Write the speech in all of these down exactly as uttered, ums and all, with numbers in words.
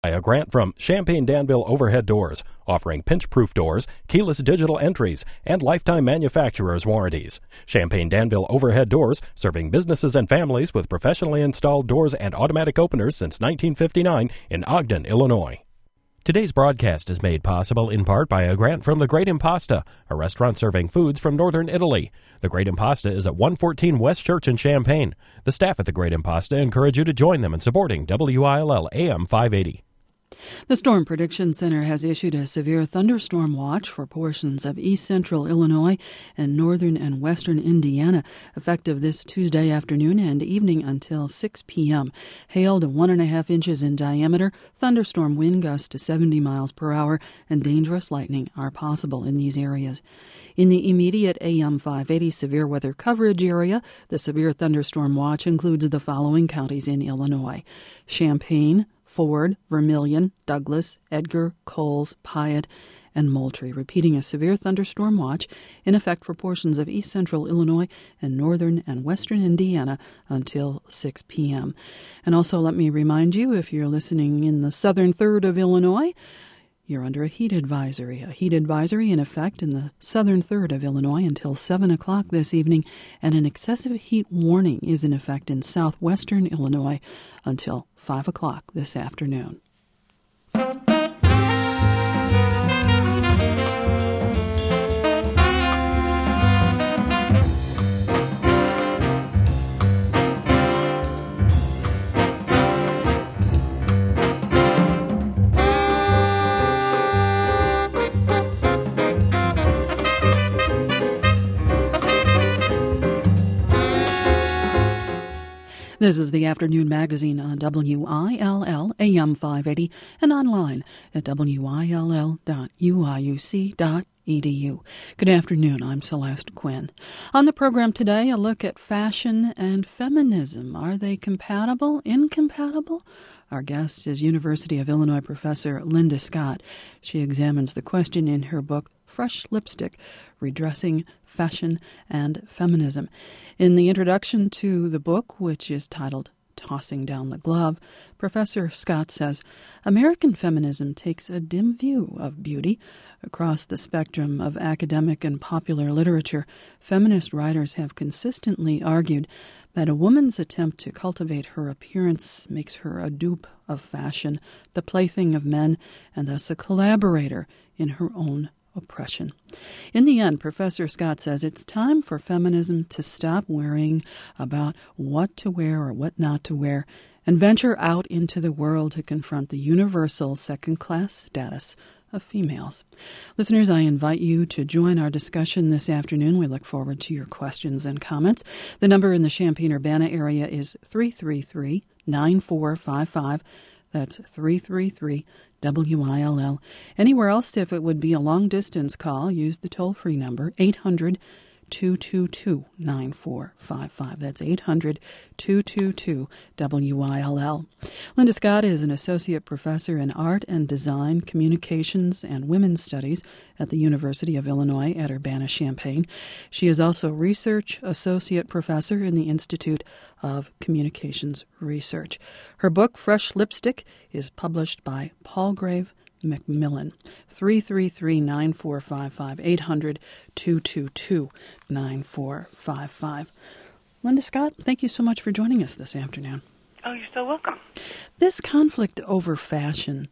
A grant from Champaign Danville Overhead Doors, offering pinch-proof doors, keyless digital entries, and lifetime manufacturer's warranties. Champaign Danville Overhead Doors, serving businesses and families with professionally installed doors and automatic openers since nineteen fifty-nine in Ogden, Illinois. Today's broadcast is made possible in part by a grant from The Great Impasta, a restaurant serving foods from northern Italy. The Great Impasta is at one fourteen West Church in Champaign. The staff at The Great Impasta encourage you to join them in supporting W I L L A M five eighty. The Storm Prediction Center has issued a severe thunderstorm watch for portions of east central Illinois and northern and western Indiana, effective this Tuesday afternoon and evening until six p.m. Hail to one and a half inches in diameter, thunderstorm wind gusts to seventy miles per hour, and dangerous lightning are possible in these areas. In the immediate A M five eighty severe weather coverage area, the severe thunderstorm watch includes the following counties in Illinois: Champaign, Ford, Vermilion, Douglas, Edgar, Coles, Piatt, and Moultrie, repeating a severe thunderstorm watch in effect for portions of east central Illinois and northern and western Indiana until six p.m. And also let me remind you, if you're listening in the southern third of Illinois, you're under a heat advisory. A heat advisory in effect in the southern third of Illinois until seven o'clock this evening, and an excessive heat warning is in effect in southwestern Illinois until five o'clock this afternoon. This is the Afternoon Magazine on W I L L A M five eighty and online at W I L L dot U I U C dot E D U. Good afternoon, I'm Celeste Quinn. On the program today, a look at fashion and feminism. Are they compatible, incompatible? Our guest is University of Illinois professor Linda Scott. She examines the question in her book, Fresh Lipstick, Redressing Fashion and Feminism. In the introduction to the book, which is titled Tossing Down the Glove, Professor Scott says, American feminism takes a dim view of beauty. Across the spectrum of academic and popular literature, feminist writers have consistently argued that a woman's attempt to cultivate her appearance makes her a dupe of fashion, the plaything of men, and thus a collaborator in her own oppression. In the end, Professor Scott says it's time for feminism to stop worrying about what to wear or what not to wear and venture out into the world to confront the universal second-class status of females. Listeners, I invite you to join our discussion this afternoon. We look forward to your questions and comments. The number in the Champaign-Urbana area is three three three, nine four five five. That's three three three W I L L. Anywhere else, if it would be a long-distance call, use the toll-free number, eight hundred, two two two, nine four five five. That's eight hundred, two two two, W I L L. Linda Scott is an associate professor in art and design, communications, and women's studies at the University of Illinois at Urbana-Champaign. She is also research associate professor in the Institute of Communications Research. Her book, Fresh Lipstick, is published by Palgrave Macmillan. three three three, nine four five five, eight hundred, two two two, nine four five five. Linda Scott, thank you so much for joining us this afternoon. Oh, you're so welcome. This conflict over fashion,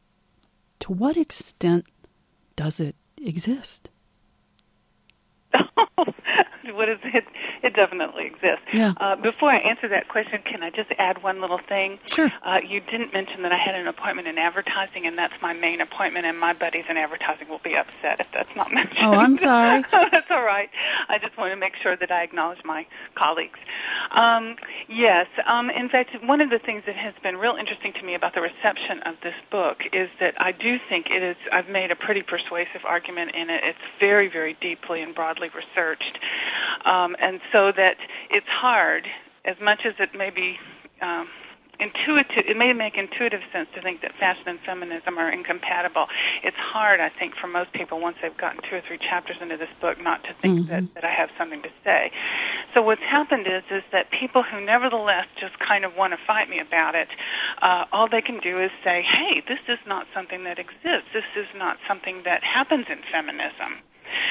to what extent does it exist? What is it? It definitely exists. Yeah. Uh, before I answer that question, can I just add one little thing? Sure. Uh, you didn't mention that I had an appointment in advertising, and that's my main appointment, and my buddies in advertising will be upset if that's not mentioned. Oh, I'm sorry. That's all right. I just want to make sure that I acknowledge my colleagues. Um, yes. Um, in fact, one of the things that has been real interesting to me about the reception of this book is that I do think it is, I've made a pretty persuasive argument in it. It's very, very deeply and broadly researched. Um, and so that it's hard, as much as it may be um, intuitive, it may make intuitive sense to think that fashion and feminism are incompatible. It's hard, I think, for most people once they've gotten two or three chapters into this book not to think mm-hmm. that, that I have something to say. So what's happened is is that people who nevertheless just kind of want to fight me about it, uh, all they can do is say, hey, this is not something that exists. This is not something that happens in feminism.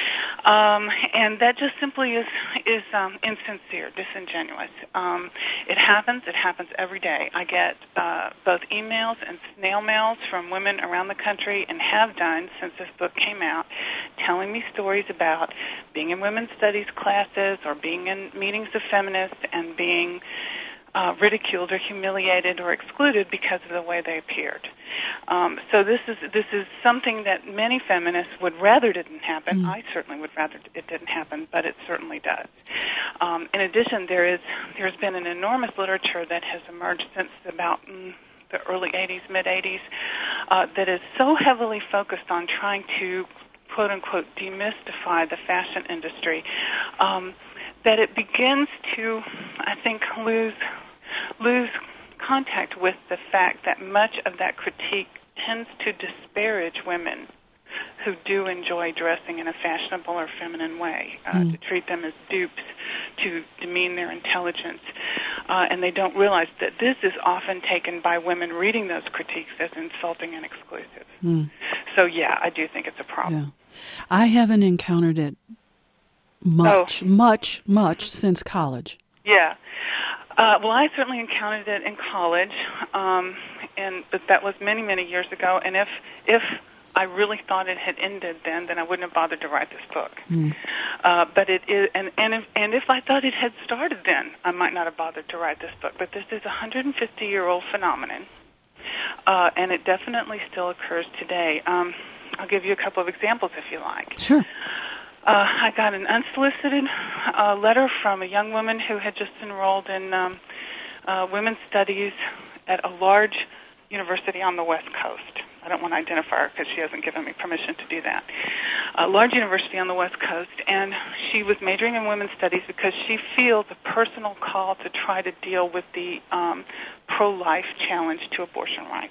Um, and that just simply is is um, insincere, disingenuous. Um, it happens. It happens every day. I get uh, both emails and snail mails from women around the country, and have done since this book came out, telling me stories about being in women's studies classes or being in meetings of feminists and being uh, ridiculed or humiliated or excluded because of the way they appeared. Um, so this is this is something that many feminists would rather didn't happen. Mm. I certainly would rather it didn't happen, but it certainly does. Um, in addition, there is there's been an enormous literature that has emerged since about mm, the early eighties, mid eighties, uh, that is so heavily focused on trying to quote unquote demystify the fashion industry um, that it begins to, I think, lose lose. contact with the fact that much of that critique tends to disparage women who do enjoy dressing in a fashionable or feminine way, uh, mm. to treat them as dupes, to demean their intelligence. Uh, and they don't realize that this is often taken by women reading those critiques as insulting and exclusive. Mm. So, yeah, I do think it's a problem. Yeah. I haven't encountered it much, oh. much, much since college. Yeah. Uh, well, I certainly encountered it in college, um, and but that was many, many years ago. And if if I really thought it had ended then, then I wouldn't have bothered to write this book. Mm. Uh, but it is, and and if, and if I thought it had started then, I might not have bothered to write this book. But this is a one hundred fifty year old phenomenon, uh, and it definitely still occurs today. Um, I'll give you a couple of examples if you like. Sure. Uh, I got an unsolicited uh, letter from a young woman who had just enrolled in um, uh, women's studies at a large university on the West Coast. I don't want to identify her because she hasn't given me permission to do that. A large university on the West Coast, and she was majoring in women's studies because she feels a personal call to try to deal with the um, pro-life challenge to abortion rights.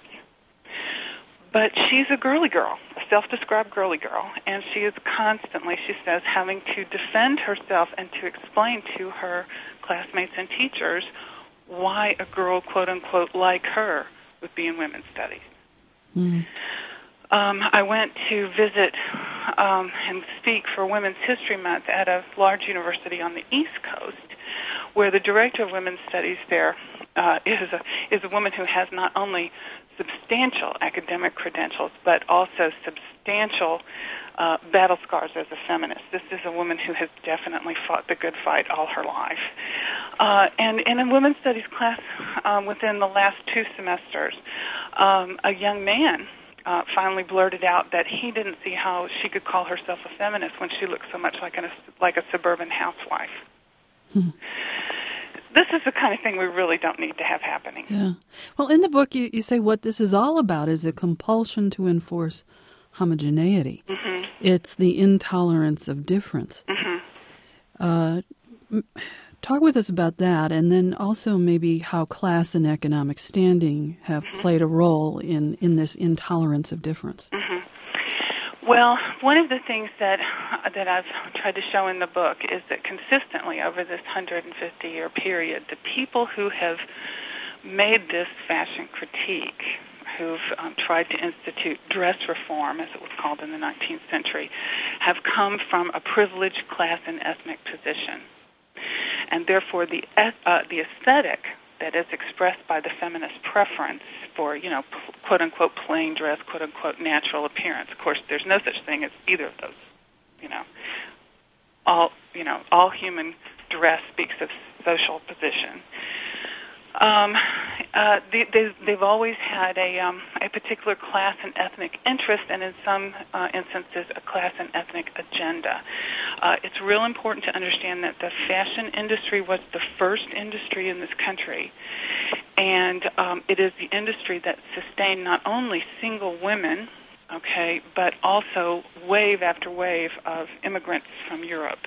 But she's a girly girl, a self-described girly girl, and she is constantly, she says, having to defend herself and to explain to her classmates and teachers why a girl, quote-unquote, like her would be in women's studies. Mm. Um, I went to visit um, and speak for Women's History Month at a large university on the East Coast, where the director of women's studies there uh, is a is a woman who has not only substantial academic credentials, but also substantial uh, battle scars as a feminist. This is a woman who has definitely fought the good fight all her life. Uh, and in a women's studies class um, within the last two semesters, um, a young man uh, finally blurted out that he didn't see how she could call herself a feminist when she looked so much like, an, like a suburban housewife. Hmm. This is the kind of thing we really don't need to have happening. Yeah. Well, in the book, you, you say what this is all about is a compulsion to enforce homogeneity. Mm-hmm. It's the intolerance of difference. Mm-hmm. Uh, talk with us about that, and then also maybe how class and economic standing have mm-hmm. played a role in, in this intolerance of difference. Mm-hmm. Well, one of the things that that I've tried to show in the book is that consistently over this one hundred fifty year period, the people who have made this fashion critique, who've um, tried to institute dress reform, as it was called in the nineteenth century, have come from a privileged class and ethnic position. And therefore the uh, the aesthetic that is expressed by the feminist preference for, you know, quote-unquote plain dress, quote-unquote natural appearance. Of course, there's no such thing as either of those, you know. All, you know, all human dress speaks of social position. Um, uh, they, they, they've always had a, um, a particular class and ethnic interest, and in some uh, instances, a class and ethnic agenda. Uh, it's real important to understand that the fashion industry was the first industry in this country, and um, it is the industry that sustained not only single women, okay, but also wave after wave of immigrants from Europe.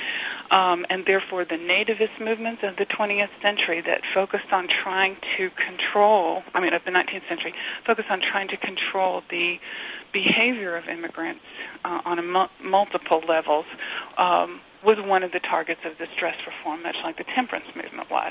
Um, and therefore the nativist movements of the twentieth century that focused on trying to control, I mean of the nineteenth century, focused on trying to control the behavior of immigrants uh, on a mu- multiple levels, um, was one of the targets of this dress reform, much like the temperance movement was.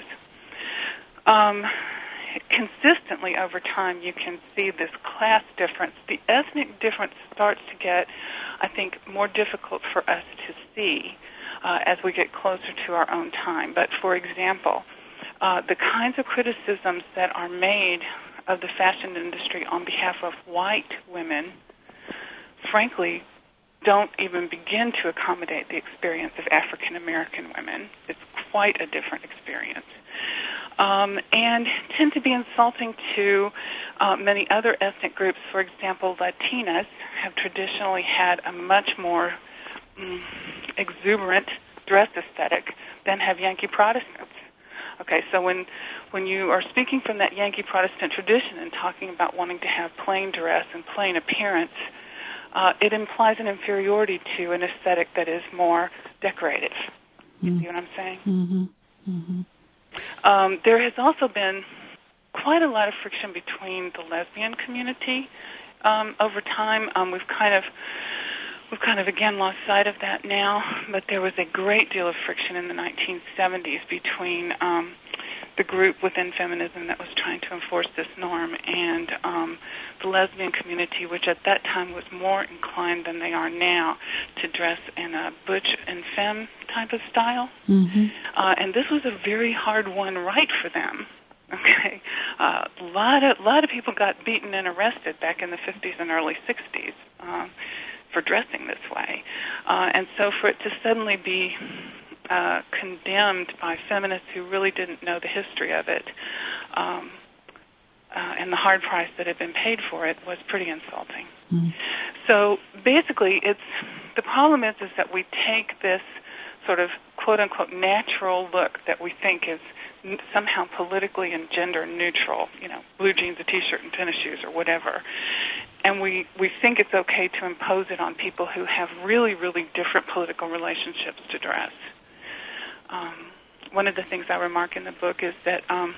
Um, consistently over time, you can see this class difference. The ethnic difference starts to get, I think, more difficult for us to see uh, as we get closer to our own time. But, for example, uh, the kinds of criticisms that are made of the fashion industry on behalf of white women, frankly, don't even begin to accommodate the experience of African American women. It's quite a different experience. Um, and tend to be insulting to uh, many other ethnic groups. For example, Latinas have traditionally had a much more mm, exuberant dress aesthetic than have Yankee Protestants. Okay, so when when you are speaking from that Yankee Protestant tradition and talking about wanting to have plain dress and plain appearance, uh, it implies an inferiority to an aesthetic that is more decorative. You mm. see what I'm saying? Mm-hmm. Mm-hmm. Um, there has also been quite a lot of friction between the lesbian community um, over time. Um, we've kind of we've kind of again lost sight of that now, but there was a great deal of friction in the nineteen seventies between um, the group within feminism that was trying to enforce this norm and um, the lesbian community, which at that time was more inclined than they are now to dress in a butch and femme type of style. Mm-hmm. Uh, and this was a very hard-won right for them. Okay, uh, a lot of a lot of people got beaten and arrested back in the fifties and early sixties um, for dressing this way, uh, and so for it to suddenly be uh, condemned by feminists who really didn't know the history of it, um, uh, and the hard price that had been paid for it was pretty insulting. Mm. So basically, it's the problem is is that we take this sort of quote-unquote natural look that we think is n- somehow politically and gender neutral, you know, blue jeans, a T-shirt, and tennis shoes, or whatever, and we, we think it's okay to impose it on people who have really, really different political relationships to dress. Um, one of the things I remark in the book is that um,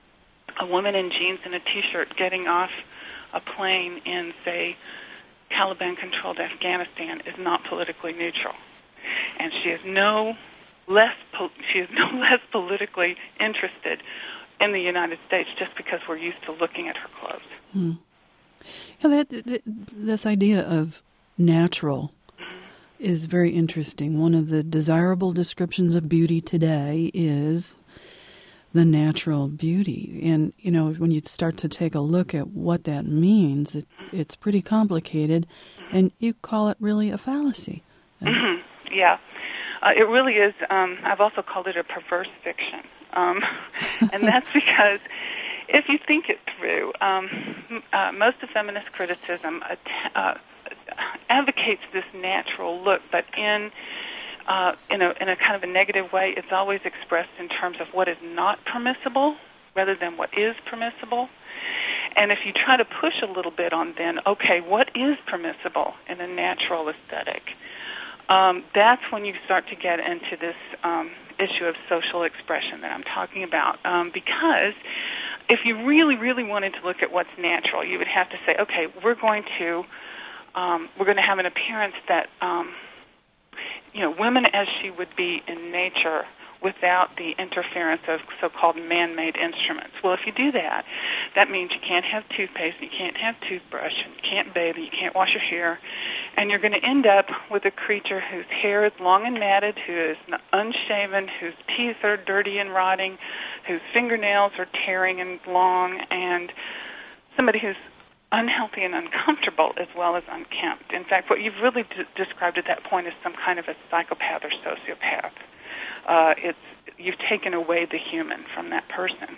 a woman in jeans and a T-shirt getting off a plane in, say, Taliban-controlled Afghanistan is not politically neutral. And she is no less po- she is no less politically interested in the United States just because we're used to looking at her clothes. Hmm. Yeah, that, that this idea of natural mm-hmm. is very interesting. One of the desirable descriptions of beauty today is the natural beauty, and you know when you start to take a look at what that means, it, it's pretty complicated, mm-hmm. and you call it really a fallacy. Mm-hmm. Yeah, uh, it really is. Um, I've also called it a perverse fiction. Um, and that's because if you think it through, um, uh, most of feminist criticism uh, uh, advocates this natural look, but in, uh, in, a, in a kind of a negative way. It's always expressed in terms of what is not permissible rather than what is permissible. And if you try to push a little bit on then, okay, what is permissible in a natural aesthetic? Um, that's when you start to get into this um, issue of social expression that I'm talking about. Um, because if you really, really wanted to look at what's natural, you would have to say, okay, we're going to um, we're going to have an appearance that um, you know, women as she would be in nature without the interference of so-called man-made instruments. Well, if you do that, that means you can't have toothpaste, you can't have toothbrush, and you can't bathe, you can't wash your hair, and you're going to end up with a creature whose hair is long and matted, who is unshaven, whose teeth are dirty and rotting, whose fingernails are tearing and long, and somebody who's unhealthy and uncomfortable as well as unkempt. In fact, what you've really d- described at that point is some kind of a psychopath or sociopath. Uh, it's you've taken away the human from that person.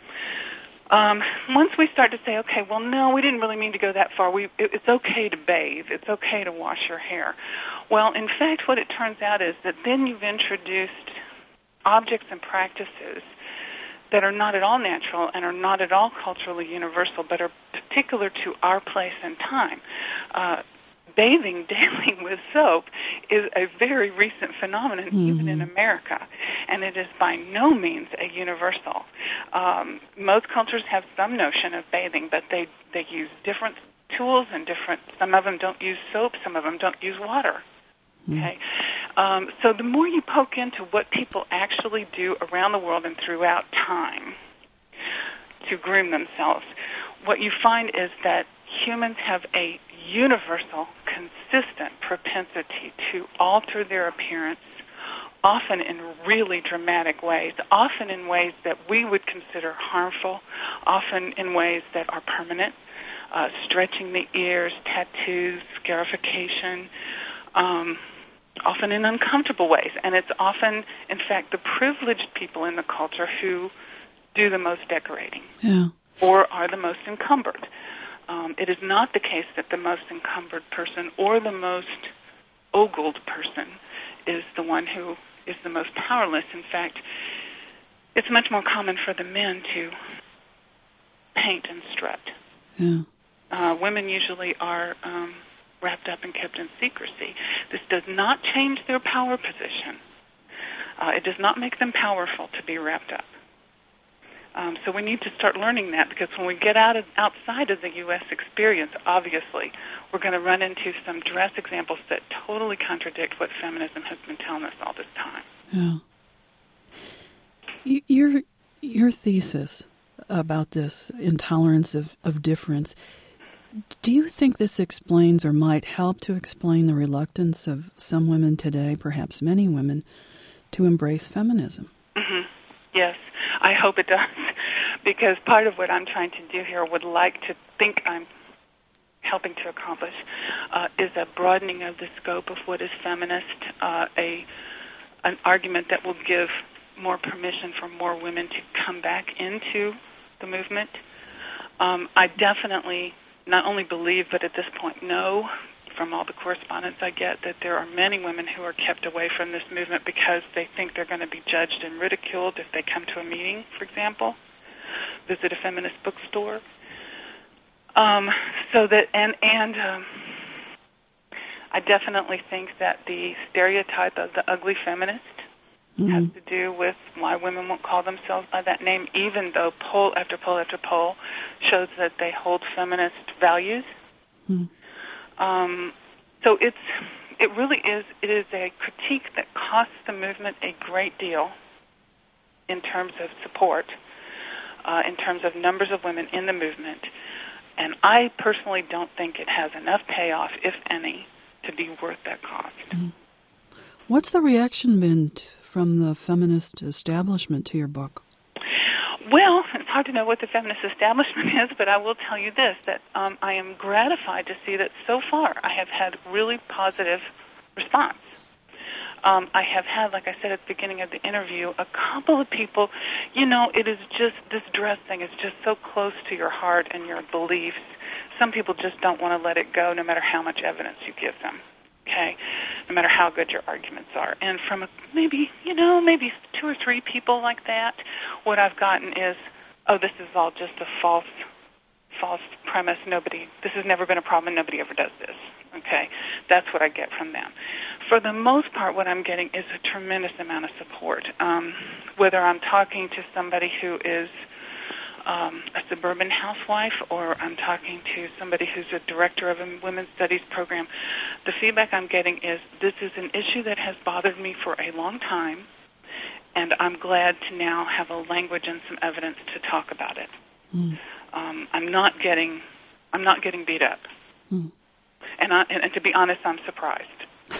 Um, once we start to say, okay, well, no, we didn't really mean to go that far. We, it, it's okay to bathe. It's okay to wash your hair. Well, in fact, what it turns out is that then you've introduced objects and practices that are not at all natural and are not at all culturally universal, but are particular to our place and time. Uh, bathing daily with soap is a very recent phenomenon, mm-hmm. even in America, and it is by no means a universal. Um, most cultures have some notion of bathing, but they, they use different tools and different, some of them don't use soap, some of them don't use water. Okay, Um, so the more you poke into what people actually do around the world and throughout time to groom themselves, what you find is that humans have a universal, consistent propensity to alter their appearance, often in really dramatic ways, often in ways that we would consider harmful, often in ways that are permanent, uh, stretching the ears, tattoos, scarification, um, often in uncomfortable ways. And it's often, in fact, the privileged people in the culture who do the most decorating yeah. or are the most encumbered. Um, it is not the case that the most encumbered person or the most ogled person is the one who is the most powerless. In fact, it's much more common for the men to paint and strut. Yeah. Uh, women usually are um, wrapped up and kept in secrecy. This does not change their power position. Uh, it does not make them powerful to be wrapped up. Um, so we need to start learning that, because when we get out of, outside of the U S experience, obviously, we're going to run into some dress examples that totally contradict what feminism has been telling us all this time. Yeah. Your, your thesis about this intolerance of, of difference, do you think this explains or might help to explain the reluctance of some women today, perhaps many women, to embrace feminism? Mm-hmm. Yes. I hope it does, because part of what I'm trying to do here, would like to think I'm helping to accomplish, uh, is a broadening of the scope of what is feminist, uh, a an argument that will give more permission for more women to come back into the movement. Um, I definitely not only believe, but at this point know, from all the correspondence I get, that there are many women who are kept away from this movement because they think they're going to be judged and ridiculed if they come to a meeting, for example, visit a feminist bookstore. Um, so that, and, and um, I definitely think that the stereotype of the ugly feminist mm-hmm. has to do with why women won't call themselves by that name, even though poll after poll after poll shows that they hold feminist values. Mm-hmm. Um, so it's it really is it is a critique that costs the movement a great deal in terms of support, uh, in terms of numbers of women in the movement, and I personally don't think it has enough payoff, if any, to be worth that cost. Mm-hmm. What's the reaction been t- from the feminist establishment to your book? Well, it's hard to know what the feminist establishment is, but I will tell you this, that um, I am gratified to see that so far I have had really positive response. Um, I have had, like I said at the beginning of the interview, a couple of people, you know, it is just, this dress thing is just so close to your heart and your beliefs. Some people just don't want to let it go no matter how much evidence you give them. Okay, no matter how good your arguments are. And from a, maybe, you know, maybe two or three people like that, what I've gotten is, oh, this is all just a false false premise. Nobody, this has never been a problem, and nobody ever does this. Okay, that's what I get from them. For the most part, what I'm getting is a tremendous amount of support. Um, whether I'm talking to somebody who is Um, a suburban housewife, or I'm talking to somebody who's a director of a women's studies program, the feedback I'm getting is this is an issue that has bothered me for a long time, and I'm glad to now have a language and some evidence to talk about it. Mm. Um, I'm not getting, I'm not getting beat up, mm. and, I, and, and to be honest, I'm surprised.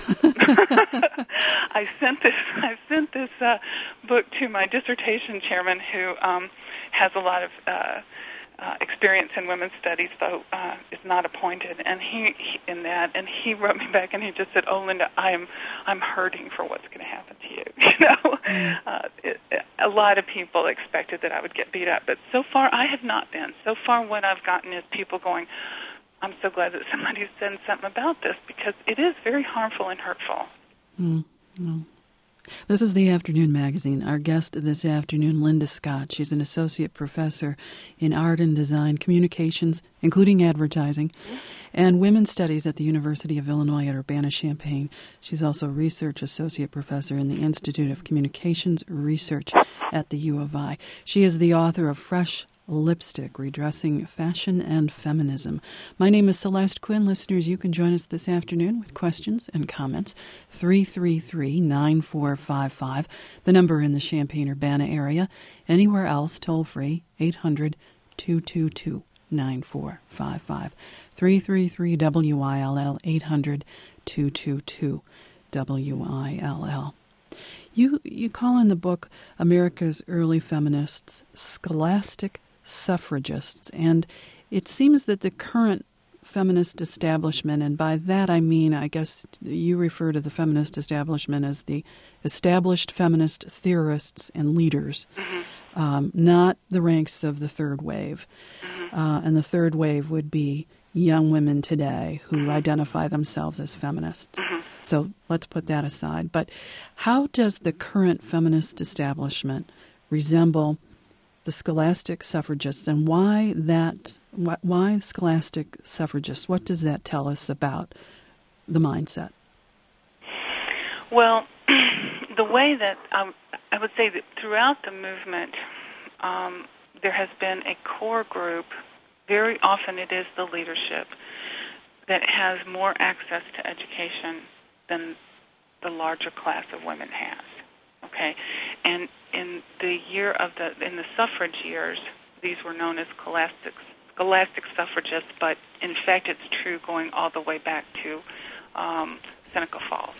I sent this. I sent this uh, book to my dissertation chairman, who um, has a lot of uh, uh, experience in women's studies, though uh, is not appointed, and he, he in that. And he wrote me back, and he just said, "Oh, Linda, I'm I'm hurting for what's going to happen to you." You know, mm. uh, it, it, a lot of people expected that I would get beat up, but so far I have not been. So far, what I've gotten is people going, I'm so glad that somebody's said something about this, because it is very harmful and hurtful. Mm, no. This is The Afternoon Magazine. Our guest this afternoon, Linda Scott. She's an associate professor in art and design, communications, including advertising, mm-hmm. and women's studies at the University of Illinois at Urbana-Champaign. She's also a research associate professor in the Institute of Communications Research at the U of I. She is the author of Fresh Lipstick, Redressing Fashion and Feminism. My name is Celeste Quinn. Listeners, you can join us this afternoon with questions and comments. three three three, nine four five five, the number in the Champaign-Urbana area. Anywhere else, toll free, eight hundred, two two two, nine four five five. three three three W I L L, eight hundred, two two two, W I L L. You, you call in the book America's Early Feminists Scholastic Suffragists, and it seems that the current feminist establishment, and by that I mean, I guess you refer to the feminist establishment as the established feminist theorists and leaders, mm-hmm. um, not the ranks of the third wave. Mm-hmm. Uh, and the third wave would be young women today who mm-hmm. identify themselves as feminists. Mm-hmm. So let's put that aside. But how does the current feminist establishment resemble the scholastic suffragists, and why that? Why scholastic suffragists? What does that tell us about the mindset? Well, the way that um, I would say that throughout the movement, um, there has been a core group. Very often, it is the leadership that has more access to education than the larger class of women has. Okay, and in the year of the in the suffrage years, these were known as scholastic scholastic suffragists, but in fact, it's true going all the way back to um, Seneca Falls.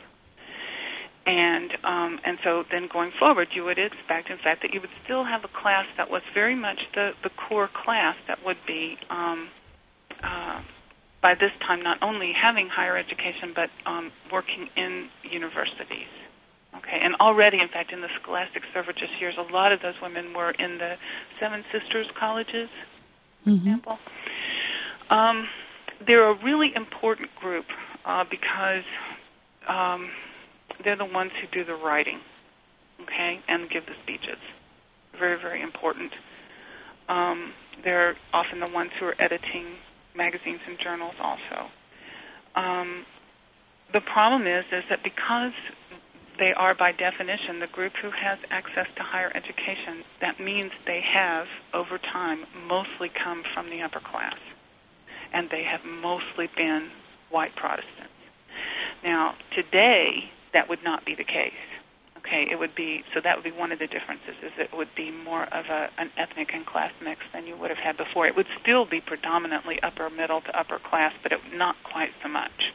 And um, and so then going forward, you would expect, in fact, that you would still have a class that was very much the, the core class that would be, um, uh, by this time, not only having higher education, but um, working in universities. Okay, and already, in fact, in the scholastic suffragist years, a lot of those women were in the Seven Sisters colleges, for mm-hmm. example. Um, they're a really important group uh, because um, they're the ones who do the writing, okay, and give the speeches. Very, very important. Um, they're often the ones who are editing magazines and journals also. Um, the problem is, is that because they are, by definition, the group who has access to higher education, that means they have, over time, mostly come from the upper class, and they have mostly been white Protestants. Now, today, that would not be the case. Okay, it would be, so that would be one of the differences, is it would be more of a, an ethnic and class mix than you would have had before. It would still be predominantly upper middle to upper class, but it, not quite so much.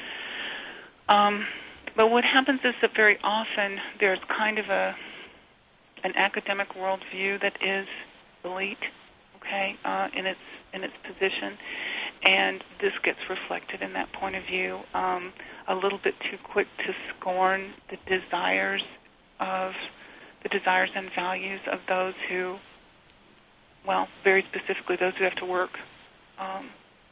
Um, but what happens is that very often there's kind of a an academic worldview that is elite, okay, uh, in its in its position, and this gets reflected in that point of view. Um, a little bit too quick to scorn the desires of the desires and values of those who, well, very specifically those who have to work um,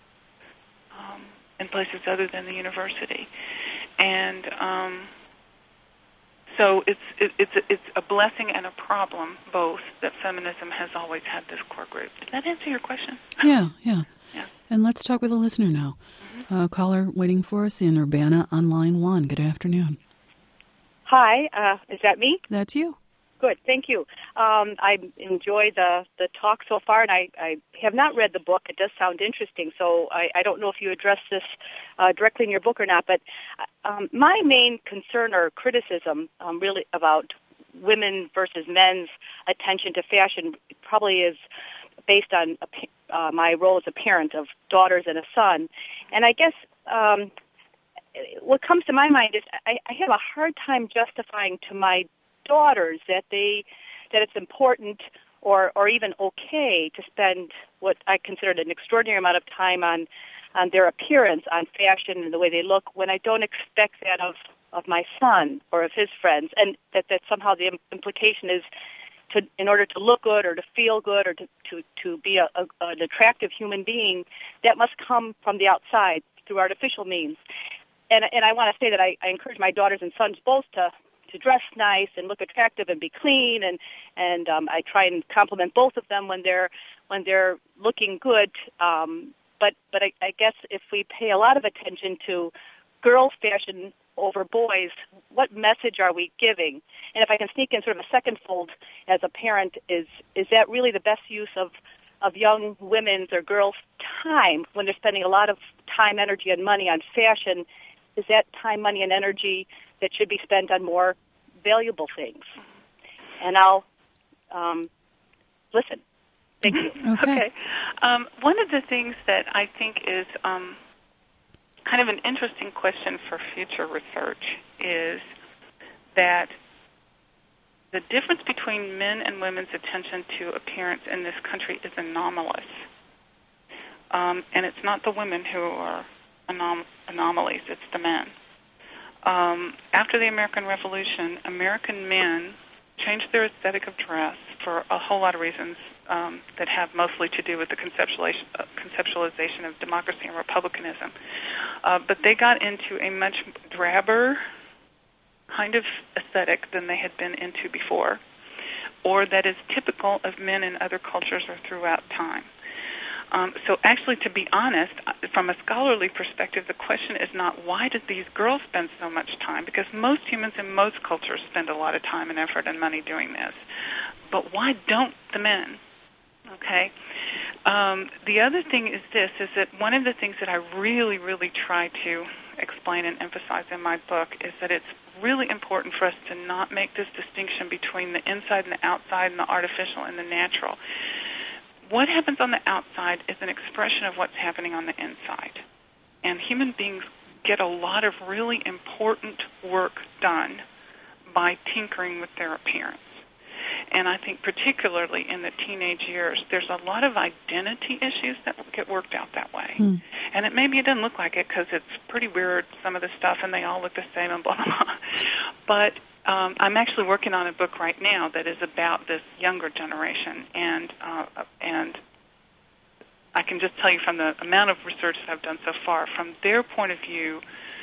um, in places other than the university. And um, so it's it, it's a, it's a blessing and a problem both that feminism has always had this core group. Did that answer your question? Yeah, yeah. Yeah. And let's talk with a listener now. Mm-hmm. Uh, caller waiting for us in Urbana on line one. Good afternoon. Hi, uh, is that me? That's you. Good, thank you. Um, I enjoy the, the talk so far, and I, I have not read the book. It does sound interesting, so I, I don't know if you address this uh, directly in your book or not, but um, my main concern or criticism um, really about women versus men's attention to fashion probably is based on uh, my role as a parent of daughters and a son. And I guess um, what comes to my mind is I, I have a hard time justifying to my daughters that they that it's important or or even okay to spend what I consider an extraordinary amount of time on on their appearance, on fashion and the way they look, when I don't expect that of of my son or of his friends, and that, that somehow the implication is to in order to look good or to feel good or to to, to be a, a, an attractive human being, that must come from the outside through artificial means. And and I want to say that I, I encourage my daughters and sons both to to dress nice and look attractive and be clean, and and um, I try and compliment both of them when they're when they're looking good. Um, but but I, I guess if we pay a lot of attention to girls' fashion over boys, what message are we giving? And if I can sneak in sort of a second fold as a parent, is is that really the best use of of young women's or girls' time when they're spending a lot of time, energy, and money on fashion, is that time, money, and energy that should be spent on more valuable things. And I'll um, listen. Thank you. Okay. Okay. Um, one of the things that I think is um, kind of an interesting question for future research is that the difference between men and women's attention to appearance in this country is anomalous. Um, and it's not the women who are anom- anomalies, it's the men. Um, after the American Revolution, American men changed their aesthetic of dress for a whole lot of reasons um, that have mostly to do with the conceptualization, uh, conceptualization of democracy and republicanism. Uh, but they got into a much drabber kind of aesthetic than they had been into before, or that is typical of men in other cultures or throughout time. Um, so actually, to be honest, from a scholarly perspective, the question is not why did these girls spend so much time, because most humans in most cultures spend a lot of time and effort and money doing this, but why don't the men? Okay. Um, the other thing is this, is that one of the things that I really, really try to explain and emphasize in my book is that it's really important for us to not make this distinction between the inside and the outside and the artificial and the natural. What happens on the outside is an expression of what's happening on the inside. And human beings get a lot of really important work done by tinkering with their appearance. And I think particularly in the teenage years, there's a lot of identity issues that get worked out that way. Hmm. And it maybe it doesn't look like it because it's pretty weird, some of the stuff, and they all look the same and blah, blah, blah. But um, I'm actually working on a book right now that is about this younger generation. And, uh, and I can just tell you from the amount of research that I've done so far, from their point of view,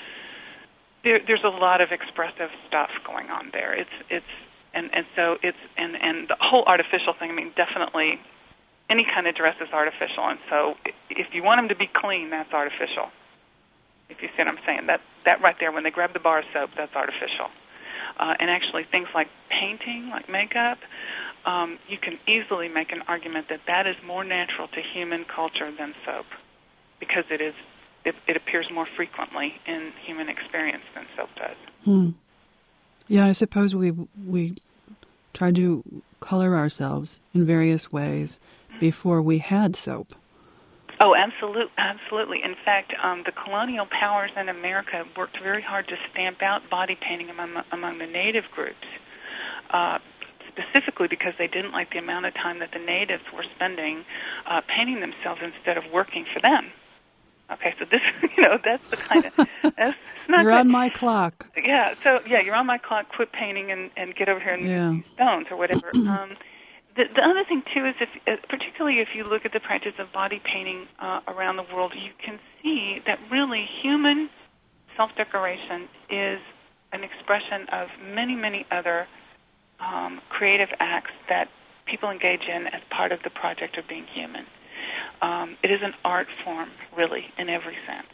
there, there's a lot of expressive stuff going on there. It's it's And, and so it's, and, and the whole artificial thing, I mean, definitely any kind of dress is artificial. And so if you want them to be clean, that's artificial. If you see what I'm saying. That, that right there, when they grab the bar of soap, that's artificial. Uh, and actually things like painting, like makeup, um, you can easily make an argument that that is more natural to human culture than soap, because it is, it, it appears more frequently in human experience than soap does. Hmm. Yeah, I suppose we we tried to color ourselves in various ways before we had soap. Oh, absolutely, absolutely. In fact, um, the colonial powers in America worked very hard to stamp out body painting among, among the native groups, uh, specifically because they didn't like the amount of time that the natives were spending uh, painting themselves instead of working for them. Okay, so this, you know, that's the kind of, that's not You're good. On my clock. Yeah, so, yeah, you're on my clock, quit painting and, and get over here and yeah. use stones or whatever. um, the, the other thing, too, is if, uh, particularly if you look at the practice of body painting uh, around the world, you can see that really human self-decoration is an expression of many, many other um, creative acts that people engage in as part of the project of being human. Um, it is an art form, really, in every sense.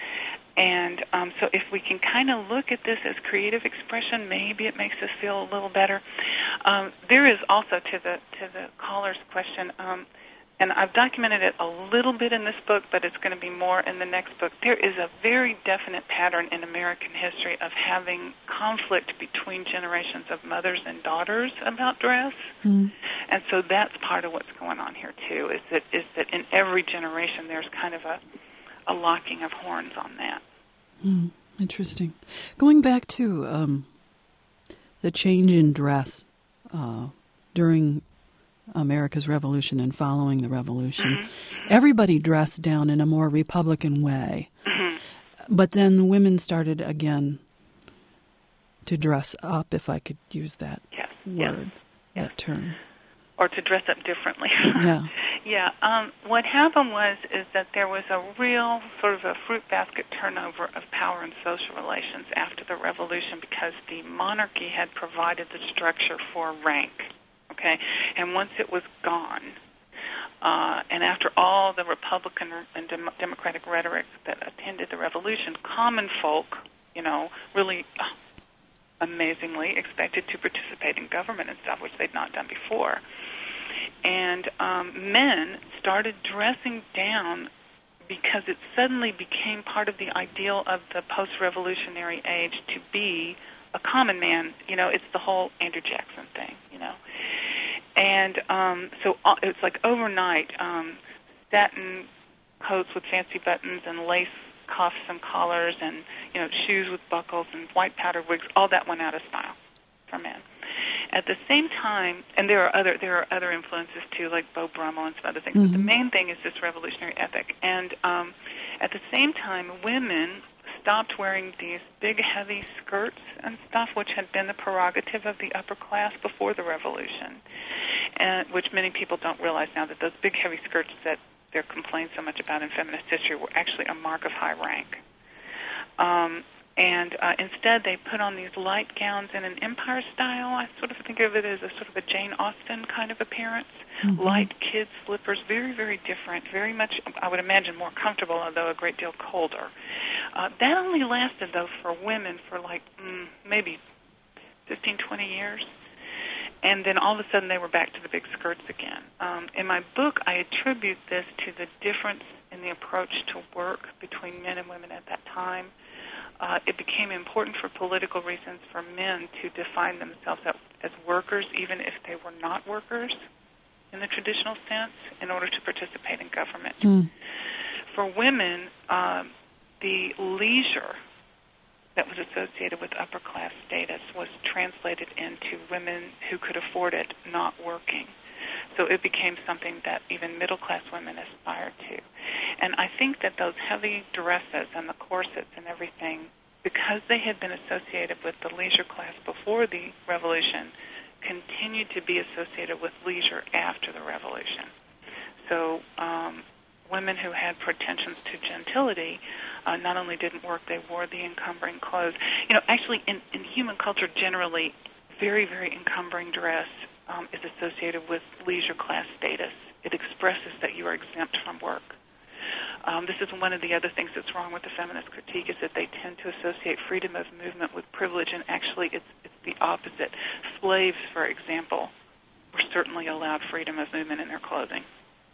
And um, so if we can kind of look at this as creative expression, maybe it makes us feel a little better. Um, there is also, to the to the caller's question, um, and I've documented it a little bit in this book, but it's going to be more in the next book. There is a very definite pattern in American history of having conflict between generations of mothers and daughters about dress. Mm. And so that's part of what's going on here, too, is that is that in every generation there's kind of a, a locking of horns on that. Mm, interesting. Going back to um, the change in dress uh, during America's Revolution and following the Revolution, mm-hmm. everybody dressed down in a more Republican way. Mm-hmm. But then women started again to dress up, if I could use that yes. word, yes. that yes. term. Or to dress up differently. Yeah. Yeah. Um, what happened was is that there was a real sort of a fruit basket turnover of power and social relations after the Revolution, because the monarchy had provided the structure for rank. Okay, and once it was gone, uh, and after all the Republican and dem- Democratic rhetoric that attended the Revolution, common folk, you know, really uh, amazingly expected to participate in government and stuff, which they'd not done before. and um, men started dressing down because it suddenly became part of the ideal of the post-revolutionary age to be a common man. You know, it's the whole Andrew Jackson thing, you know. And um, so uh, it's like overnight, um, satin coats with fancy buttons and lace cuffs and collars and, you know, shoes with buckles and white powdered wigs, all that went out of style for men. At the same time, and there are other there are other influences too, like Beau Brummel and some other things. Mm-hmm. But the main thing is this revolutionary ethic. And um, at the same time, women stopped wearing these big, heavy skirts and stuff, which had been the prerogative of the upper class before the revolution, and which many people don't realize now, that those big, heavy skirts that they're complained so much about in feminist history were actually a mark of high rank. Um, and uh, instead, they put on these light gowns in an empire style. I sort of think of it as a sort of a Jane Austen kind of appearance. Mm-hmm. Light kid slippers, very, very different, very much, I would imagine, more comfortable, although a great deal colder. Uh, that only lasted, though, for women for like mm, maybe fifteen, twenty years. And then all of a sudden they were back to the big skirts again. Um, in my book, I attribute this to the difference in the approach to work between men and women at that time. Uh, it became important for political reasons for men to define themselves as workers, even if they were not workers in the traditional sense, in order to participate in government. Mm. For women, um, the leisure that was associated with upper-class status was translated into women who could afford it not working. So it became something that even middle-class women aspired to. And I think that those heavy dresses and the corsets and everything, because they had been associated with the leisure class before the revolution, continued to be associated with leisure after the revolution. So um, women who had pretensions to gentility uh, not only didn't work, they wore the encumbering clothes. You know, actually, in, in human culture generally, very, very encumbering dress um, is associated with leisure class status. It expresses that you are exempt from work. Um, this is one of the other things that's wrong with the feminist critique, is that they tend to associate freedom of movement with privilege, and actually it's, it's the opposite. Slaves, for example, were certainly allowed freedom of movement in their clothing,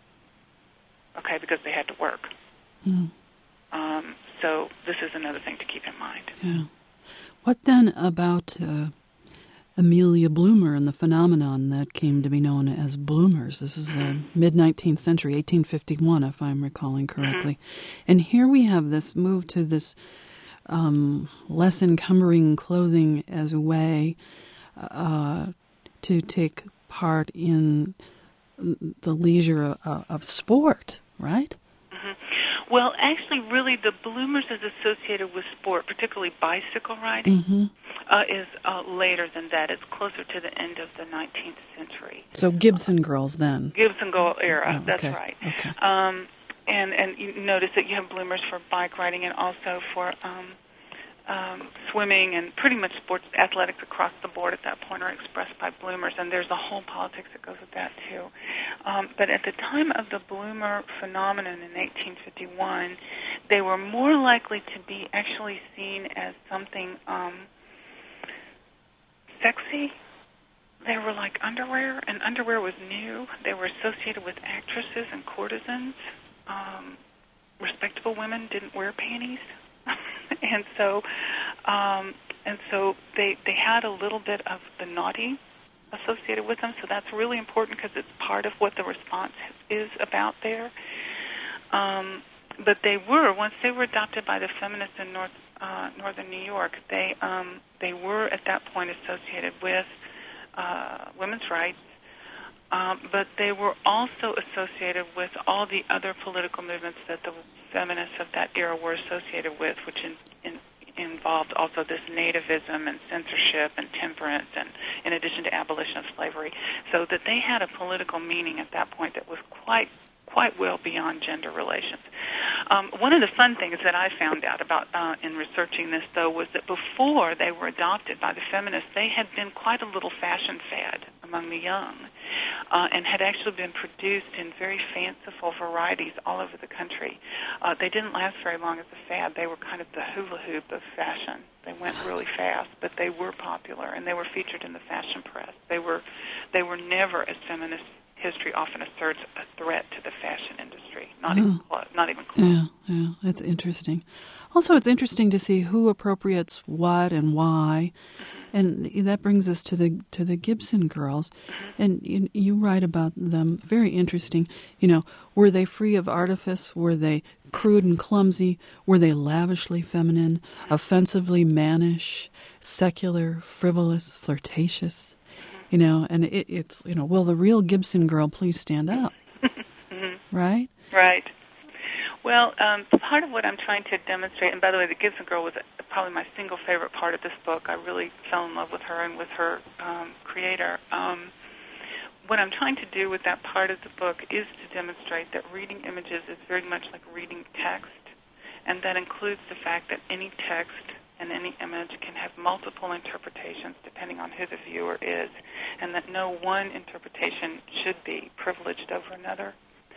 okay, because they had to work. Mm. Um, so this is another thing to keep in mind. Yeah. What then about uh, Amelia Bloomer and the phenomenon that came to be known as bloomers? This is uh, mid-nineteenth century, eighteen fifty-one, if I'm recalling correctly. Mm-hmm. And here we have this move to this um, less encumbering clothing as a way uh, to take part in the leisure of, of sport, right? Well, actually, really, the bloomers is associated with sport, particularly bicycle riding, mm-hmm. uh, is uh, later than that. It's closer to the end of the nineteenth century. So Gibson girls then? Gibson girl era, oh, that's okay. right. Okay. Um, and, and you notice that you have bloomers for bike riding and also for um, um, swimming, and pretty much sports, athletics across the board at that point are expressed by bloomers, and there's a whole politics that goes with that too. Um, but at the time of the bloomer phenomenon in eighteen fifty-one, they were more likely to be actually seen as something um, sexy. They were like underwear, and underwear was new. They were associated with actresses and courtesans. Um, respectable women didn't wear panties. and so um, and so they they had a little bit of the naughty associated with them, so that's really important because it's part of what the response is about there. Um, but they were, once they were adopted by the feminists in North uh, northern New York, they um, they were at that point associated with uh, women's rights, um, but they were also associated with all the other political movements that the feminists of that era were associated with, which in, in, involved also this nativism and censorship and temperance, and in addition to abolition of slavery, so that they had a political meaning at that point that was quite quite well beyond gender relations. Um, one of the fun things that I found out about uh, in researching this, though, was that before they were adopted by the feminists, they had been quite a little fashion fad among the young, uh, and had actually been produced in very fanciful varieties all over the country. Uh, they didn't last very long as a fad. They were kind of the hula hoop of fashion. They went really fast, but they were popular, and they were featured in the fashion press. They were, they were never as feminist history often asserts a threat to the fashion industry. Not oh. even close. Not even close. Yeah, yeah, that's interesting. Also, it's interesting to see who appropriates what and why, mm-hmm. and that brings us to the to the Gibson girls, mm-hmm. and you, you write about them. Very interesting. You know, were they free of artifice? Were they crude and clumsy? Were they lavishly feminine, mm-hmm. offensively mannish, secular, frivolous, flirtatious? Mm-hmm. You know, and it, it's you know, will the real Gibson girl please stand up? mm-hmm. Right. Right. Well, um, part of what I'm trying to demonstrate, and by the way, the Gibson girl was probably my single favorite part of this book. I really fell in love with her and with her um, creator. Um, what I'm trying to do with that part of the book is to demonstrate that reading images is very much like reading text, and that includes the fact that any text and any image can have multiple interpretations depending on who the viewer is, and that no one interpretation should be privileged over another.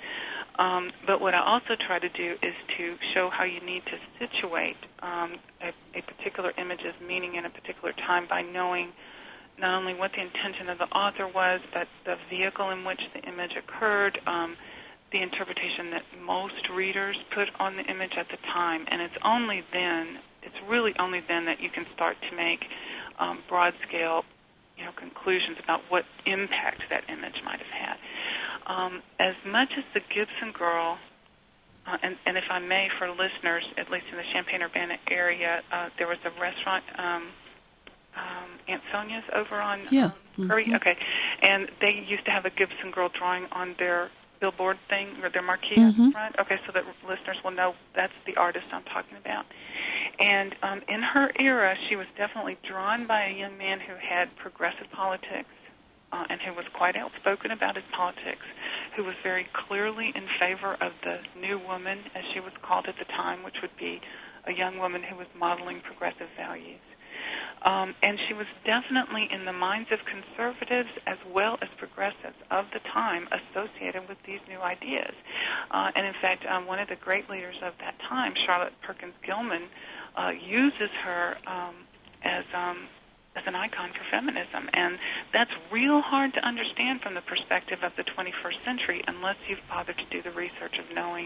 Um, but what I also try to do is to show how you need to situate um, a, a particular image's meaning in a particular time by knowing not only what the intention of the author was, but the vehicle in which the image occurred, um, the interpretation that most readers put on the image at the time. And it's only then, it's really only then that you can start to make um, broad-scale, you know, conclusions about what impact that image might have had. Um, as much as the Gibson girl, uh, and, and if I may, for listeners, at least in the Champaign-Urbana area, uh, there was a restaurant, um, um, Aunt Sonia's over on yes. um, Prairie. Mm-hmm. Okay, and they used to have a Gibson girl drawing on their billboard thing or their marquee mm-hmm. in front. Okay, so that listeners will know that's the artist I'm talking about. And um, in her era, she was definitely drawn by a young man who had progressive politics. Uh, and who was quite outspoken about his politics, who was very clearly in favor of the new woman, as she was called at the time, which would be a young woman who was modeling progressive values. Um, and she was definitely in the minds of conservatives as well as progressives of the time associated with these new ideas. Uh, and in fact, um, one of the great leaders of that time, Charlotte Perkins Gilman, uh, uses her um, as... Um, as an icon for feminism. And that's real hard to understand from the perspective of the twenty-first century unless you've bothered to do the research of knowing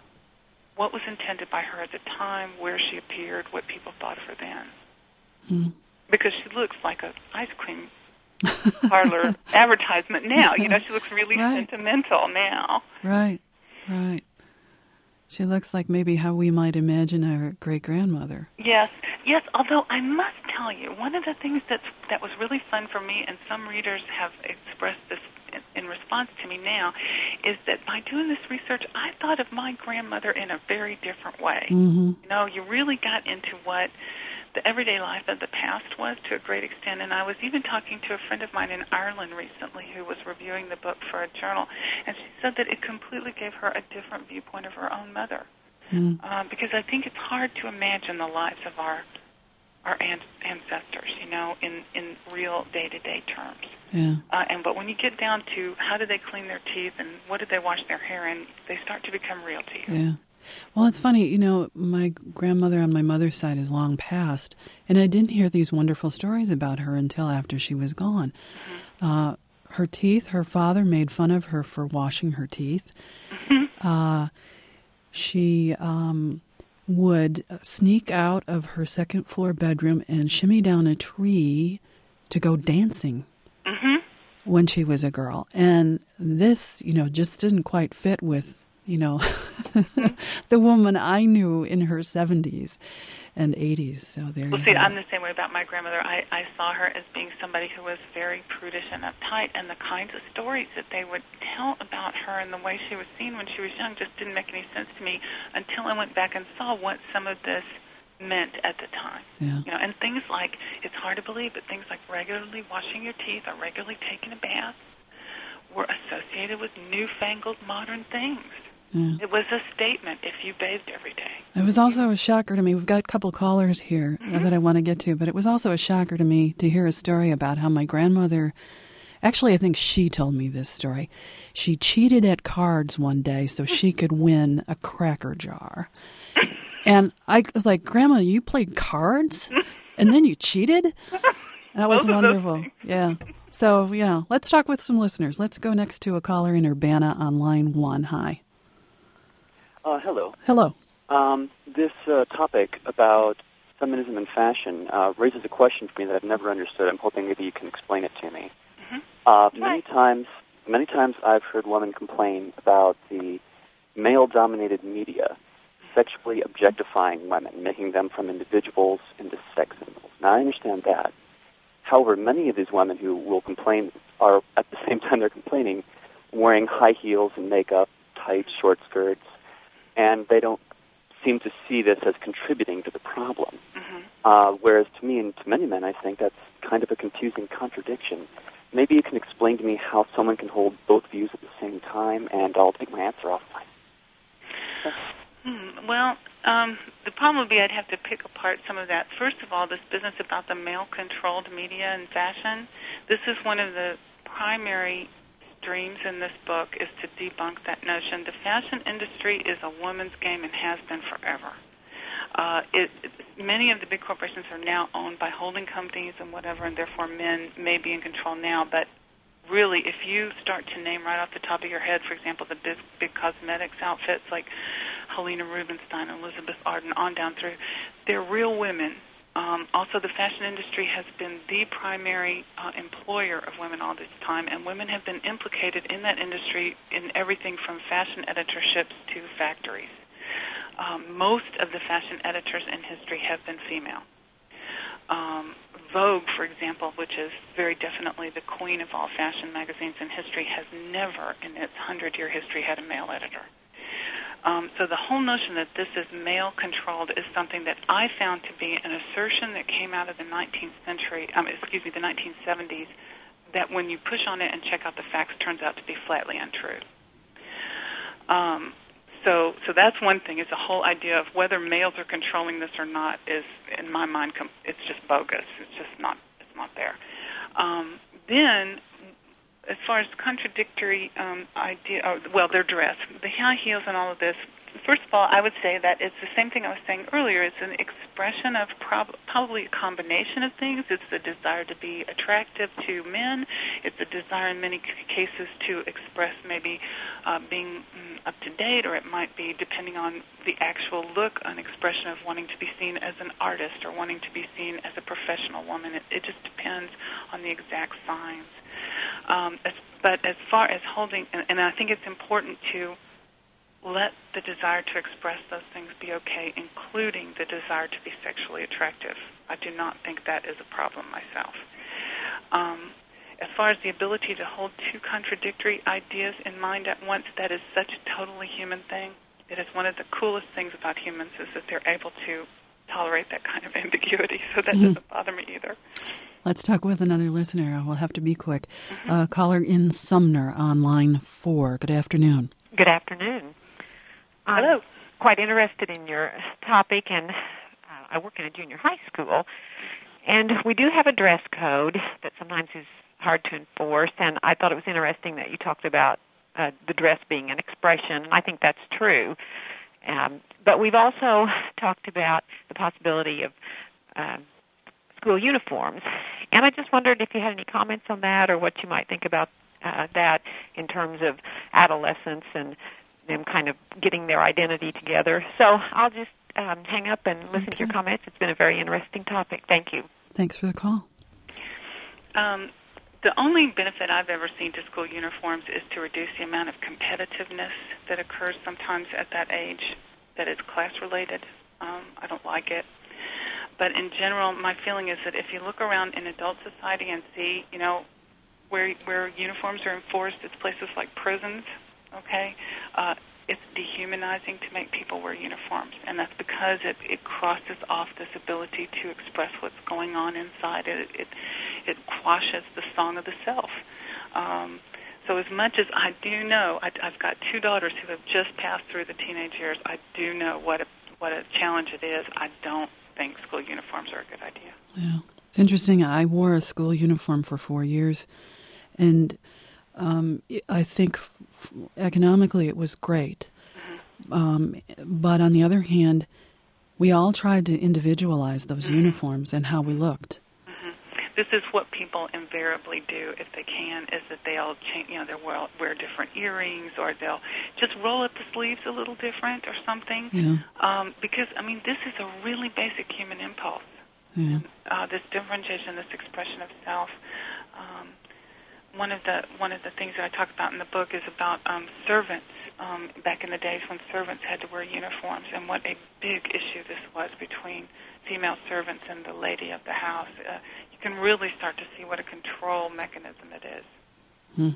what was intended by her at the time, where she appeared, what people thought of her then. Mm. Because she looks like an ice cream parlor advertisement now. You know, she looks really right. sentimental now. Right, right. She looks like maybe how we might imagine our great-grandmother. Yes, yes, although I must tell you, one of the things that's, that was really fun for me, and some readers have expressed this in, in response to me now, is that by doing this research, I thought of my grandmother in a very different way. Mm-hmm. You know, you really got into what the everyday life of the past was to a great extent, and I was even talking to a friend of mine in Ireland recently who was reviewing the book for a journal, and she said that it completely gave her a different viewpoint of her own mother. Mm. Um, because I think it's hard to imagine the lives of our our an- ancestors, you know, in, in real day-to-day terms. Yeah. Uh, and but when you get down to how did they clean their teeth and what did they wash their hair in, they start to become real to you. Yeah. Well, it's funny, you know, my grandmother on my mother's side is long past, and I didn't hear these wonderful stories about her until after she was gone. Mm-hmm. Uh, her teeth, her father made fun of her for washing her teeth. Mm-hmm. Uh, she um, would sneak out of her second floor bedroom and shimmy down a tree to go dancing mm-hmm. when she was a girl. And this, you know, just didn't quite fit with, you know, the woman I knew in her seventies and eighties. So there well, you see, go. I'm the same way about my grandmother. I, I saw her as being somebody who was very prudish and uptight, and the kinds of stories that they would tell about her and the way she was seen when she was young just didn't make any sense to me until I went back and saw what some of this meant at the time. Yeah. You know, and things like, it's hard to believe, but things like regularly washing your teeth or regularly taking a bath were associated with newfangled modern things. Yeah. It was a statement if you bathed every day. It was also a shocker to me. We've got a couple callers here mm-hmm. that I want to get to, but it was also a shocker to me to hear a story about how my grandmother, actually I think she told me this story. She cheated at cards one day so she could win a Cracker Jar. And I was like, Grandma, you played cards? And then you cheated? That was wonderful. Yeah. So, yeah, let's talk with some listeners. Let's go next to a caller in Urbana on line one. Hi. Uh, hello. Hello. Um, this uh, topic about feminism and fashion uh, raises a question for me that I've never understood. I'm hoping maybe you can explain it to me. Mm-hmm. Uh, many times, many times I've heard women complain about the male-dominated media sexually objectifying women, making them from individuals into sex symbols. Now, I understand that. However, many of these women who will complain are, at the same time they're complaining, wearing high heels and makeup, tight short skirts, and they don't seem to see this as contributing to the problem. Mm-hmm. Uh, whereas to me and to many men, I think that's kind of a confusing contradiction. Maybe you can explain to me how someone can hold both views at the same time, and I'll take my answer offline. Hmm. Well, um, the problem would be I'd have to pick apart some of that. First of all, this business about the male-controlled media and fashion, this is one of the primary streams in this book, is to debunk that notion. The fashion industry is a woman's game and has been forever. Uh, it, it, many of the big corporations are now owned by holding companies and whatever, and therefore men may be in control now. But really, if you start to name right off the top of your head, for example, the big, big cosmetics outfits like Helena Rubinstein, Elizabeth Arden, on down through, they're real women. Um, also, the fashion industry has been the primary uh, employer of women all this time, and women have been implicated in that industry in everything from fashion editorships to factories. Um, most of the fashion editors in history have been female. Um, Vogue, for example, which is very definitely the queen of all fashion magazines in history, has never in its hundred-year history had a male editor. Um, so the whole notion that this is male-controlled is something that I found to be an assertion that came out of the nineteenth century, um, excuse me, the nineteen seventies, that when you push on it and check out the facts, turns out to be flatly untrue. Um, so, so that's one thing, is the whole idea of whether males are controlling this or not is, in my mind, com- it's just bogus. It's just not, it's not there. Um, then, as far as contradictory um, idea, oh, well, their dress, the high heels and all of this, first of all, I would say that it's the same thing I was saying earlier. It's an expression of prob- probably a combination of things. It's the desire to be attractive to men. It's a desire in many cases to express maybe uh, being mm, up to date, or it might be, depending on the actual look, an expression of wanting to be seen as an artist or wanting to be seen as a professional woman. It, it just depends on the exact signs. Um, as, but as far as holding, and, and I think it's important to let the desire to express those things be okay, including the desire to be sexually attractive. I do not think that is a problem myself. Um, as far as the ability to hold two contradictory ideas in mind at once, that is such a totally human thing. It is one of the coolest things about humans, is that they're able to tolerate that kind of ambiguity, so that mm-hmm. doesn't bother me either. Let's talk with another listener. We'll have to be quick. Mm-hmm. Uh, caller in Sumner on line four. Good afternoon. Good afternoon. I'm Hello. quite interested in your topic, and uh, I work in a junior high school, and we do have a dress code that sometimes is hard to enforce, and I thought it was interesting that you talked about uh, the dress being an expression, and I think that's true. Um, but we've also talked about the possibility of uh, school uniforms, and I just wondered if you had any comments on that, or what you might think about uh, that in terms of adolescence and them kind of getting their identity together. So I'll just um, hang up and listen okay. to your comments. It's been a very interesting topic. Thank you. Thanks for the call. Um, the only benefit I've ever seen to school uniforms is to reduce the amount of competitiveness that occurs sometimes at that age that is class-related. Um, I don't like it. But in general, my feeling is that if you look around in adult society and see, you know, where where uniforms are enforced, it's places like prisons, okay? Uh, it's dehumanizing to make people wear uniforms, and that's because it, it crosses off this ability to express what's going on inside. It it, it quashes the song of the self. Um, so as much as I do know, I, I've got two daughters who have just passed through the teenage years, I do know what a, what a challenge it is. I don't think school uniforms are a good idea. Yeah. It's interesting. I wore a school uniform for four years, and um, I think f- economically it was great. Mm-hmm. Um, but on the other hand, we all tried to individualize those mm-hmm. uniforms and how we looked. Mm-hmm. this is what people invariably do if they can, is that they'll change, you know, they'll wear, wear different earrings, or they'll just roll up the sleeves a little different or something. Yeah. Um, because, I mean, this is a really basic human impulse. Yeah. Uh, this differentiation, this expression of self. Um, one of the one of the things that I talk about in the book is about um, servants. Um, back in the days when servants had to wear uniforms, and what a big issue this was between female servants and the lady of the house. Uh, you can really start to see what a control mechanism it is. Hmm.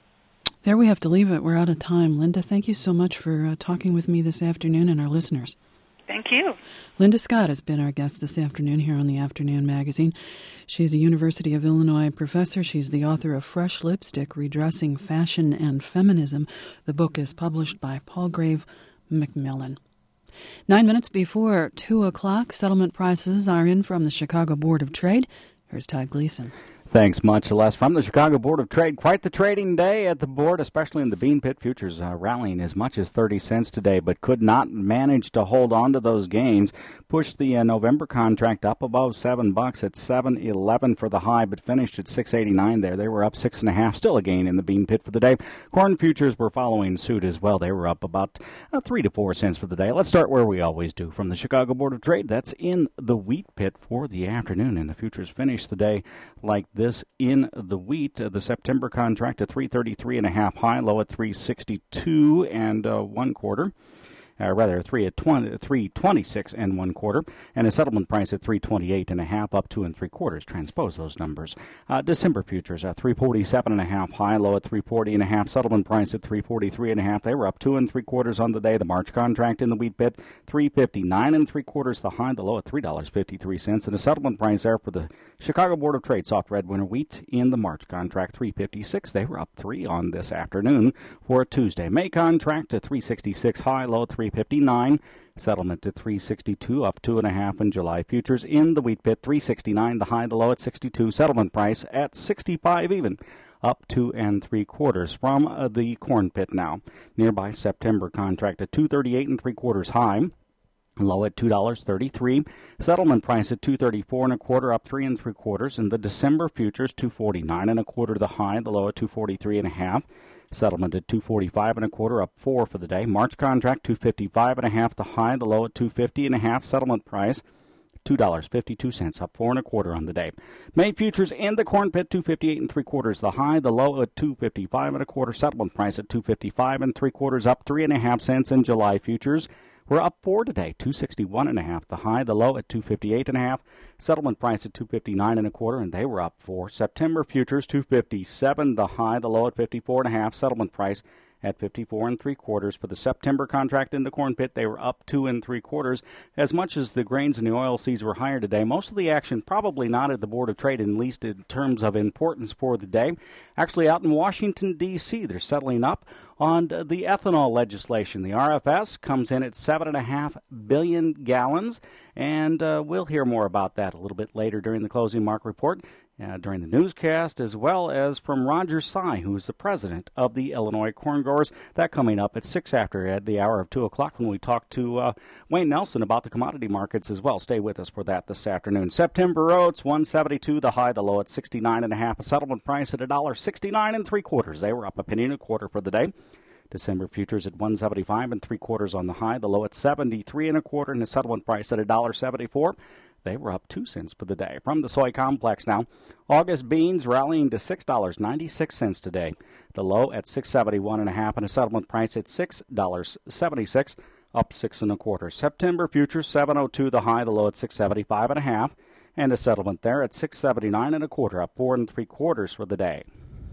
There we have to leave it. We're out of time. Linda, thank you so much for uh, talking with me this afternoon and our listeners. Thank you. Linda Scott has been our guest this afternoon here on the Afternoon Magazine. She's a University of Illinois professor. She's the author of Fresh Lipstick, Redressing Fashion and Feminism. The book is published by Palgrave Macmillan. Nine minutes before two o'clock, settlement prices are in from the Chicago Board of Trade. Here's Todd Gleason. Thanks much, Celeste. From the Chicago Board of Trade, quite the trading day at the board, especially in the Bean Pit futures, uh, rallying as much as thirty cents today, but could not manage to hold on to those gains. Pushed the uh, November contract up above seven bucks at seven eleven for the high, but finished at six eighty-nine there. They were up six and a half, still a gain in the Bean Pit for the day. Corn futures were following suit as well. They were up about uh, three to four cents for the day. Let's start where we always do, from the Chicago Board of Trade. That's in the wheat pit for the afternoon, and the futures finished the day like this. In the wheat, uh, the September contract at three thirty-three and a half high, low at three sixty-two and uh, one quarter. Uh, rather, three at twenty, three twenty-six and one quarter, and a settlement price at three twenty-eight and a half, up two and three quarters. Transpose those numbers. Uh, December futures at three forty-seven and a half high, low at three forty and a half. Settlement price at three forty-three and a half. They were up two and three quarters on the day. The March contract in the wheat pit, three fifty-nine and three quarters. The high, the low at three dollars fifty-three cents, and a settlement price there for the Chicago Board of Trade soft red winter wheat in the March contract, three fifty-six. They were up three on this afternoon for a Tuesday. May contract at three sixty-six high, low at three fifty-nine. Settlement at three sixty-two, up two and a half in July futures in the wheat pit, three sixty-nine. The high, the low at sixty-two. Settlement price at sixty-five even, up two and three quarters. From uh, the corn pit now, nearby September contract at two thirty-eight and three quarters high. Low at two dollars thirty-three. Settlement price at two thirty-four and a quarter, up three and three quarters. And the December futures, two forty-nine and a quarter the high, the low at two forty-three and a half. Settlement at two forty-five and a quarter, up four for the day. March contract, two fifty-five and a half the high, the low at two fifty and a half. Settlement price, two dollars fifty-two cents, up four and a quarter on the day. May futures in the corn pit, two fifty-eight and three quarters the high, the low at two fifty-five and a quarter. Settlement price at two fifty-five and three quarters, up three and a half cents. In July futures, we're up four today, two sixty-one and a half the high, the low at two fifty-eight and a half. Settlement price at two fifty-nine and a quarter, and they were up four. September futures, two fifty-seven the high, the low at fifty-four and a half. Settlement price at fifty-four and three quarters. For the September contract in the corn pit, they were up two and three quarters. As much as the grains and the oil seeds were higher today, most of the action probably not at the Board of Trade, at least in terms of importance for the day. Actually, out in Washington, D C, they're settling up on the ethanol legislation. The R F S comes in at seven point five billion gallons, and uh, we'll hear more about that a little bit later during the closing mark report, uh, during the newscast, as well as from Roger Sy, who is the president of the Illinois Corn Growers. That coming up at six after at the hour of two o'clock when we talk to uh, Wayne Nelson about the commodity markets as well. Stay with us for that this afternoon. September oats, one seventy-two the high, the low at sixty-nine and a half. A settlement price at one dollar sixty-nine and three quarters. They were up a penny and a quarter for the day. December futures at one seventy-five and three quarters on the high, the low at seventy-three and a quarter, and the settlement price at one dollar seventy-four. They were up two cents for the day. From the soy complex now, August beans rallying to six dollars ninety-six today. The low at six seventy-one and a half, and a settlement price at six dollars seventy-six, up six and a quarter. September futures seven oh two the high, the low at six seventy-five and a half, and a settlement there at six seventy-nine and a quarter, up four and three quarters for the day.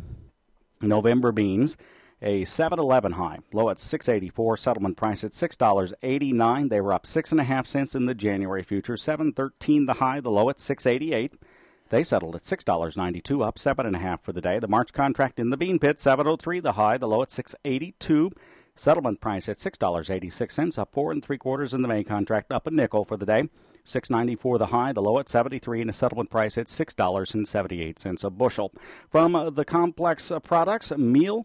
November beans, a seven eleven high, low at six eighty-four, settlement price at six dollars eighty-nine. They were up six and a half cents in the January future. seven thirteen the high, the low at six eighty-eight. They settled at six dollars ninety-two, up seven and a half for the day. The March contract in the bean pit, seven oh three the high, the low at six eighty-two. Settlement price at six dollars eighty-six, up four and three quarters in the May contract, up a nickel for the day. six ninety-four the high, the low at seventy-three, and a settlement price at six dollars seventy-eight a bushel. From uh, the complex uh, products, meal,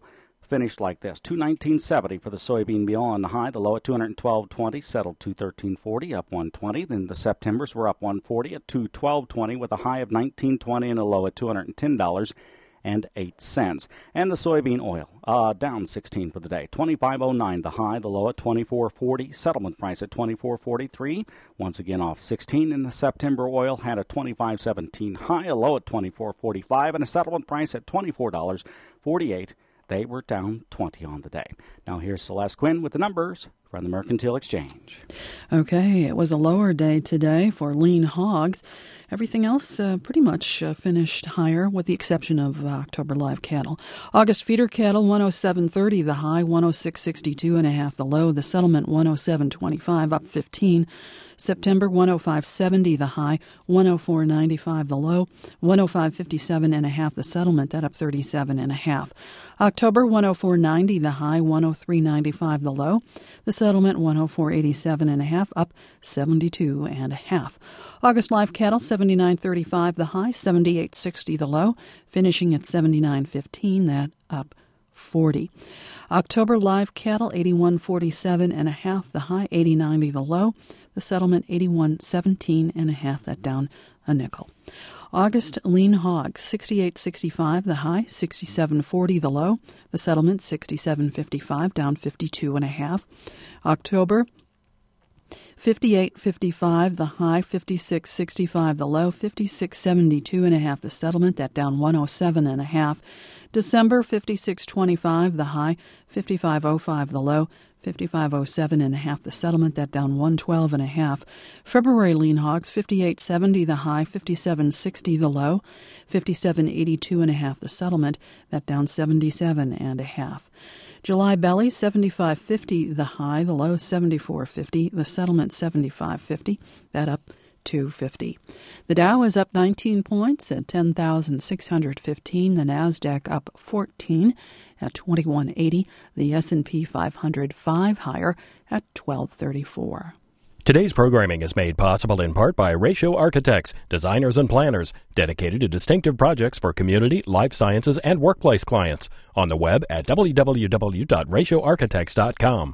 finished like this. two nineteen seventy for the soybean meal on the high. The low at two twelve twenty, settled two thirteen forty, up one twenty. Then the Septembers were up one forty at two twelve twenty with a high of nineteen twenty and a low at two hundred ten dollars and eight cents. And the soybean oil uh, down sixteen for the day. twenty-five oh nine the high, the low at twenty-four forty. Settlement price at twenty-four forty-three. Once again off sixteen. And the September oil had a twenty-five seventeen high, a low at twenty-four forty-five, and a settlement price at twenty-four forty-eight. They were down twenty on the day. Now here's Celeste Quinn with the numbers from the Mercantile Exchange. Okay, it was a lower day today for lean hogs. Everything else uh, pretty much uh, finished higher with the exception of uh, October live cattle. August feeder cattle one oh seven thirty the high, one oh six sixty-two and a half the low. The settlement one oh seven twenty-five, up fifteen. September one oh five seventy the high, one oh four ninety-five the low, one oh five fifty-seven and a half the settlement, that up thirty-seven and a half. October one oh four ninety the high, one oh three ninety-five the low. The settlement one oh four eighty-seven and a half, up seventy-two and a half. August live cattle seventy-nine thirty-five the high, seventy-eight sixty the low, finishing at seventy-nine fifteen, that up forty. October live cattle eighty-one forty-seven and a half the high, eighty ninety the low. The settlement eighty-one seventeen and a half, that down a nickel. August lean hogs sixty-eight sixty-five the high, sixty-seven forty the low. The settlement sixty-seven fifty-five, down fifty-two and a half. October fifty-eight fifty-five the high, fifty-six sixty-five the low, fifty-six seventy-two and a half the settlement, that down one oh seven and a half. December fifty-six twenty-five the high, fifty-five oh five the low, fifty-five oh seven and a half the settlement, that down one twelve and a half. February lean hogs fifty-eight seventy the high, fifty-seven sixty the low, fifty-seven eighty-two and a half the settlement, that down seventy-seven and a half. July belly seventy-five fifty the high, the low seventy-four fifty, the settlement seventy-five fifty, that up two fifty. The Dow is up nineteen points at ten thousand six hundred fifteen. The Nasdaq up fourteen at twenty-one eighty. The S and P five hundred five higher at twelve thirty-four. Today's programming is made possible in part by Ratio Architects, designers and planners, dedicated to distinctive projects for community, life sciences, and workplace clients. On the web at w w w dot ratio architects dot com.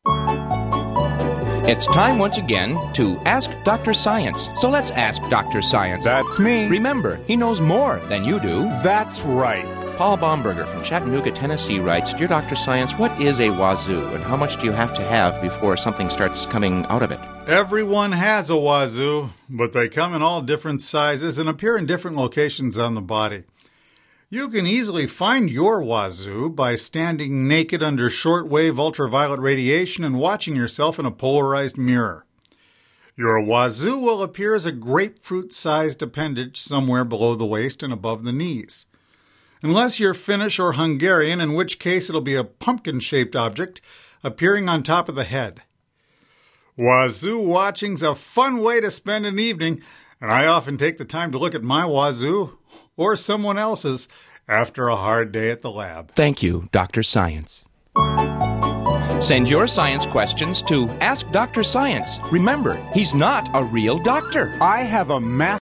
It's time once again to Ask Doctor Science. So let's ask Doctor Science. That's me. Remember, he knows more than you do. That's right. Paul Baumberger from Chattanooga, Tennessee writes, Dear Doctor Science, what is a wazoo and how much do you have to have before something starts coming out of it? Everyone has a wazoo, but they come in all different sizes and appear in different locations on the body. You can easily find your wazoo by standing naked under shortwave ultraviolet radiation and watching yourself in a polarized mirror. Your wazoo will appear as a grapefruit-sized appendage somewhere below the waist and above the knees. Unless you're Finnish or Hungarian, in which case it'll be a pumpkin-shaped object appearing on top of the head. Wazoo watching's a fun way to spend an evening, and I often take the time to look at my wazoo or someone else's after a hard day at the lab. Thank you, Doctor Science. Send your science questions to Ask Doctor Science. Remember, he's not a real doctor. I have a math